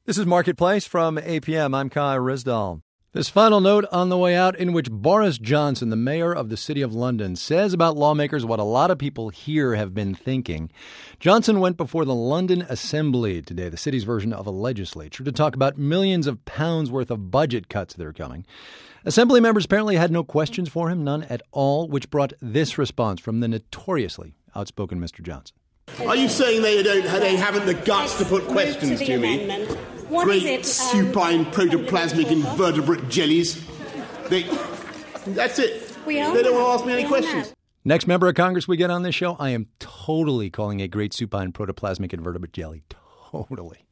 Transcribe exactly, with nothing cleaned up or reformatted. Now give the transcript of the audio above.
This is Marketplace from A P M. I'm Kai Risdall. This final note on the way out, in which Boris Johnson, the mayor of the City of London, says about lawmakers what a lot of people here have been thinking. Johnson went before the London Assembly today, the city's version of a legislature, to talk about millions of pounds worth of budget cuts that are coming. Assembly members apparently had no questions for him, none at all, which brought this response from the notoriously outspoken Mister Johnson. Are you saying they don't, they haven't the guts to put questions to, to me? What Great is it, um, supine protoplasmic invertebrate jellies. They, that's it. We are they don't now. want to ask me any We questions. Next member of Congress we get on this show, I am totally calling a great supine protoplasmic invertebrate jelly. Totally.